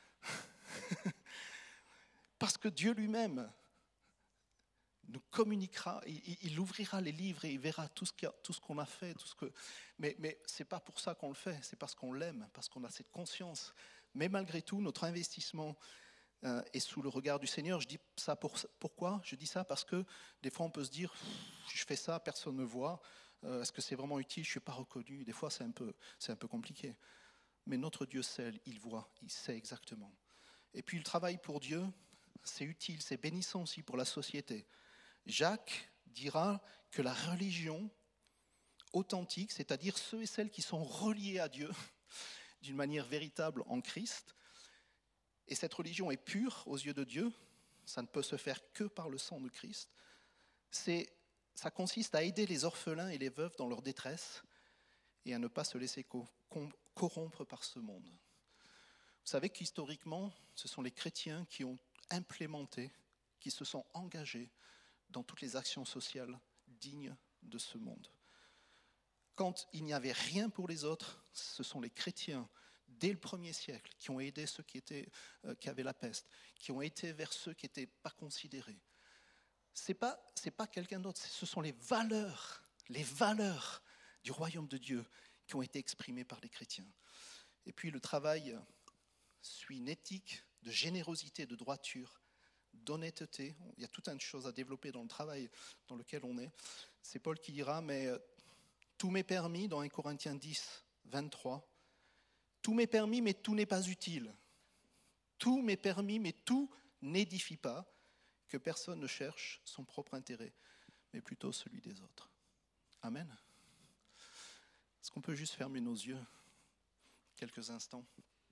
Parce que Dieu lui-même nous communiquera, il ouvrira les livres et il verra tout ce qu'on a fait. Mais ce n'est pas pour ça qu'on le fait, c'est parce qu'on l'aime, parce qu'on a cette conscience. Mais malgré tout, notre investissement est sous le regard du Seigneur. Je dis ça pourquoi? Je dis ça parce que des fois on peut se dire, je fais ça, personne ne me voit, est-ce que c'est vraiment utile? Je ne suis pas reconnu. Des fois c'est un peu compliqué. Mais notre Dieu sait, il voit, il sait exactement. Et puis le travail pour Dieu, c'est utile, c'est bénissant aussi pour la société. Jacques dira que la religion authentique, c'est-à-dire ceux et celles qui sont reliés à Dieu d'une manière véritable en Christ, et cette religion est pure aux yeux de Dieu, ça ne peut se faire que par le sang de Christ, ça consiste à aider les orphelins et les veuves dans leur détresse et à ne pas se laisser corrompre par ce monde. Vous savez qu'historiquement, ce sont les chrétiens qui ont implémenté, qui se sont engagés dans toutes les actions sociales dignes de ce monde. Quand il n'y avait rien pour les autres, ce sont les chrétiens, dès le 1er siècle, qui ont aidé ceux qui avaient la peste, qui ont été vers ceux qui n'étaient pas considérés. C'est pas quelqu'un d'autre, ce sont les valeurs du royaume de Dieu qui ont été exprimées par les chrétiens. Et puis le travail suit une éthique de générosité, de droiture, d'honnêteté. Il y a tout un tas de choses à développer dans le travail dans lequel on est. C'est Paul qui dira, mais tout m'est permis, dans 1 Corinthiens 10, 23, tout m'est permis, mais tout n'est pas utile. Tout m'est permis, mais tout n'édifie pas, que personne ne cherche son propre intérêt, mais plutôt celui des autres. Amen. Est-ce qu'on peut juste fermer nos yeux quelques instants,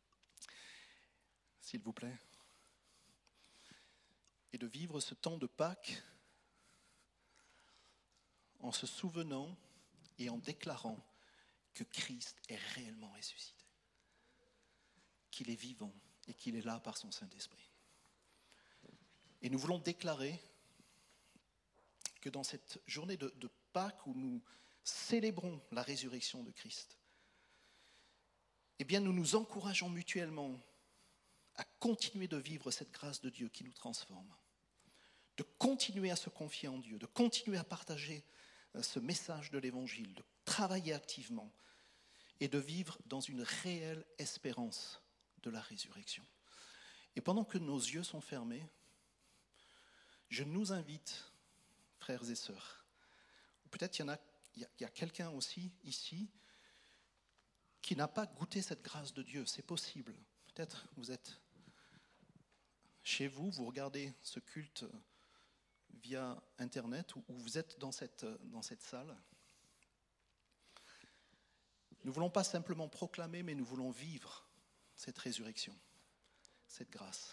s'il vous plaît, et de vivre ce temps de Pâques en se souvenant et en déclarant que Christ est réellement ressuscité, qu'il est vivant et qu'il est là par son Saint-Esprit. Et nous voulons déclarer que dans cette journée de Pâques où nous célébrons la résurrection de Christ, eh bien nous nous encourageons mutuellement à continuer de vivre cette grâce de Dieu qui nous transforme. de continuer à se confier en Dieu, de continuer à partager ce message de l'Évangile, de travailler activement et de vivre dans une réelle espérance de la résurrection. Et pendant que nos yeux sont fermés, je nous invite, frères et sœurs, peut-être il y a quelqu'un aussi ici qui n'a pas goûté cette grâce de Dieu, c'est possible. Peut-être vous êtes chez vous, vous regardez ce culte via Internet ou vous êtes dans cette salle. Nous ne voulons pas simplement proclamer, mais nous voulons vivre cette résurrection, cette grâce.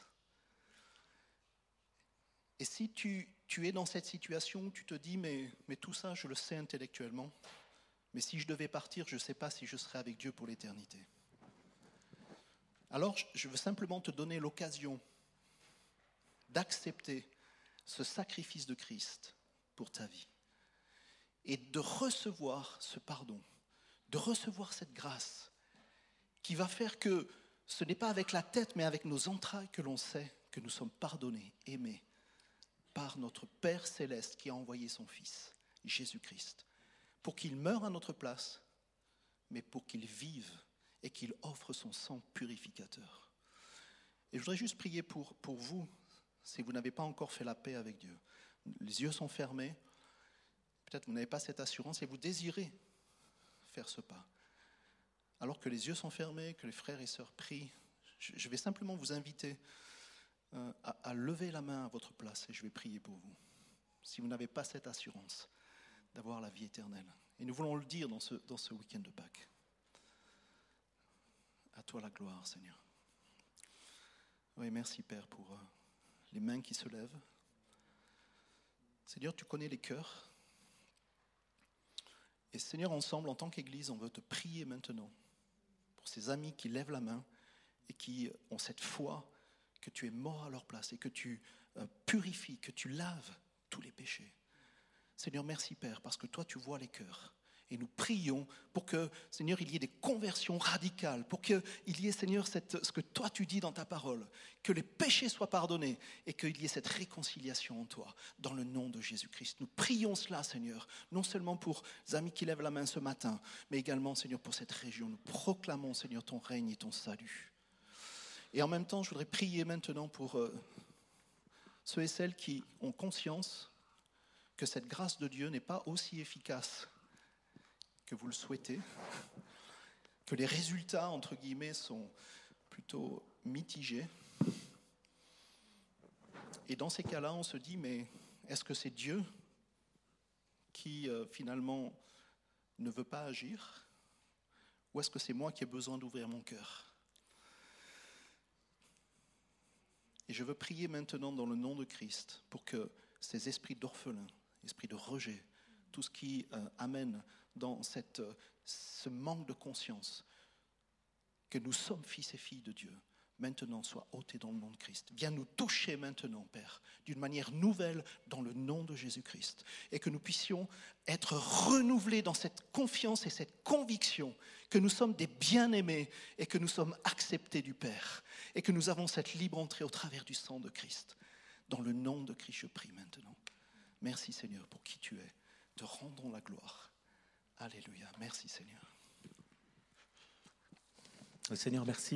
Et si tu es dans cette situation où tu te dis, mais tout ça, je le sais intellectuellement, mais si je devais partir, je ne sais pas si je serais avec Dieu pour l'éternité. Alors, je veux simplement te donner l'occasion d'accepter ce sacrifice de Christ pour ta vie et de recevoir ce pardon, de recevoir cette grâce qui va faire que ce n'est pas avec la tête, mais avec nos entrailles que l'on sait que nous sommes pardonnés, aimés par notre Père céleste qui a envoyé son Fils, Jésus-Christ, pour qu'il meure à notre place, mais pour qu'il vive et qu'il offre son sang purificateur. Et je voudrais juste prier pour vous, si vous n'avez pas encore fait la paix avec Dieu. Les yeux sont fermés, peut-être que vous n'avez pas cette assurance et vous désirez faire ce pas. Alors que les yeux sont fermés, que les frères et sœurs prient, je vais simplement vous inviter à lever la main à votre place et je vais prier pour vous. Si vous n'avez pas cette assurance d'avoir la vie éternelle. Et nous voulons le dire dans ce week-end de Pâques. À toi la gloire, Seigneur. Oui, merci Père pour les mains qui se lèvent. Seigneur, tu connais les cœurs. Et Seigneur, ensemble, en tant qu'Église, on veut te prier maintenant pour ces amis qui lèvent la main et qui ont cette foi que tu es mort à leur place et que tu purifies, que tu laves tous les péchés. Seigneur, merci Père, parce que toi tu vois les cœurs. Et nous prions pour que, Seigneur, il y ait des conversions radicales, pour qu'il y ait, Seigneur, ce que toi tu dis dans ta parole, que les péchés soient pardonnés et qu'il y ait cette réconciliation en toi, dans le nom de Jésus-Christ. Nous prions cela, Seigneur, non seulement pour les amis qui lèvent la main ce matin, mais également, Seigneur, pour cette région. Nous proclamons, Seigneur, ton règne et ton salut. Et en même temps, je voudrais prier maintenant pour ceux et celles qui ont conscience que cette grâce de Dieu n'est pas aussi efficace que vous le souhaitez, que les résultats, entre guillemets, sont plutôt mitigés. Et dans ces cas-là, on se dit, mais est-ce que c'est Dieu qui, finalement, ne veut pas agir? Ou est-ce que c'est moi qui ai besoin d'ouvrir mon cœur? Et je veux prier maintenant dans le nom de Christ pour que ces esprits d'orphelins, esprits de rejet, tout ce qui amène dans ce manque de conscience que nous sommes fils et filles de Dieu, maintenant soit ôté dans le nom de Christ. Viens nous toucher maintenant, Père, d'une manière nouvelle dans le nom de Jésus-Christ. Et que nous puissions être renouvelés dans cette confiance et cette conviction que nous sommes des bien-aimés et que nous sommes acceptés du Père. Et que nous avons cette libre entrée au travers du sang de Christ. Dans le nom de Christ, je prie maintenant. Merci Seigneur pour qui tu es. Te rendons la gloire. Alléluia. Merci Seigneur. Seigneur, merci.